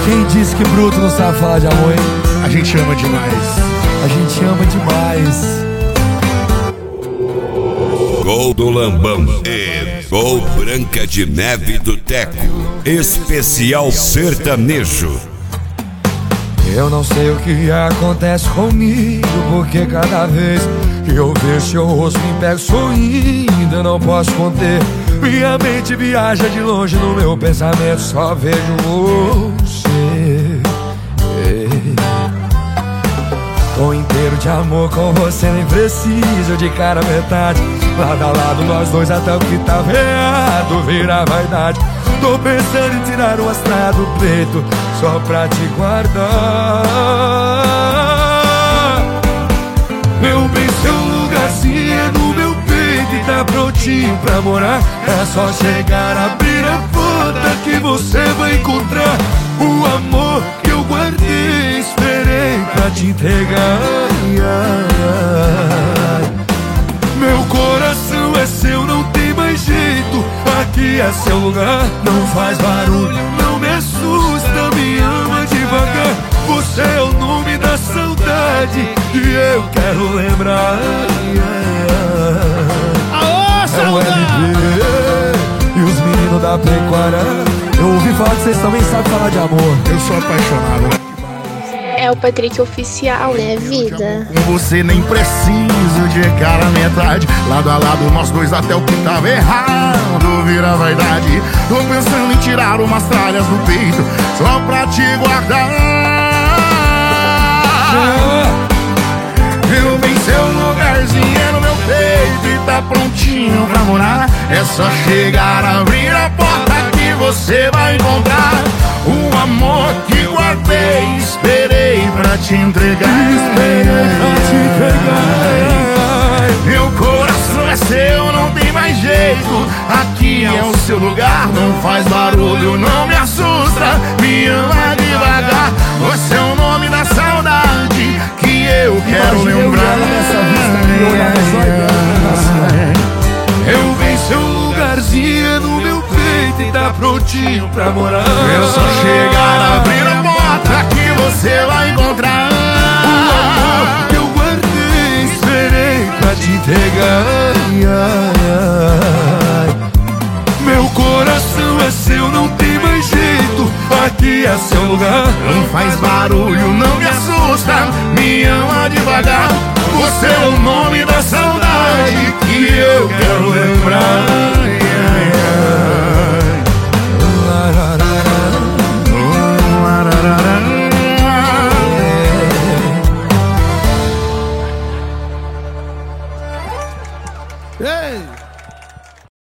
Quem disse que bruto não sabe falar de amor, hein? A gente ama demais. A gente ama demais. Gol do Lambão e gol Branca de Neve do Teco. Especial sertanejo. Eu não sei o que acontece comigo, porque cada vez que eu vejo seu rosto me pego sorrindo, eu não posso conter. Minha mente viaja de longe, no meu pensamento só vejo você. Tô inteiro de amor com você, nem preciso de cara metade. Lado a lado nós dois até o que tava errado vira vaidade. Tô pensando em tirar o astral do peito só pra te guardar. Meu bem, seu lugarzinho é no meu peito e tá prontinho pra morar. É só chegar, abrir a porta que você vai encontrar o amor que eu guardei, esperei pra te entregar. Meu coração é seu, não tem mais jeito. Aqui é seu lugar, não faz barulho, não me assusta, me ama devagar. Você é o nome da saudade e eu quero lembrar. Aô, saudade! E os meninos da pecuária, eu ouvi falar que vocês também sabem falar de amor. Eu sou apaixonado. É o Patrick Oficial, né, vida? Com você nem preciso de cara metade. Lado a lado nós dois até o que tava errado vira vaidade. Tô pensando em tirar umas tralhas do peito só pra te guardar. Meu bem, seu lugarzinho é no meu peito e tá prontinho pra morar. É só chegar, abrir a porta que você vai encontrar o amor que guardei, esperei pra te entregar. Meu coração é seu, não tem mais jeito. Aqui é o seu lugar, não faz barulho, não me assusta, me ama devagar. Você é o nome da saudade que eu quero lembrar. Eu vi seu lugarzinho no meu peito e tá prontinho pra morar. É só chegar, abrir a porta que você vai encontrar o amor que eu guardei, esperei pra te entregar. Meu coração é seu, não tem mais jeito. Aqui é seu lugar, não faz barulho, não me assusta, me ama devagar. Você é o nome da saudade que eu quero lembrar. Ei!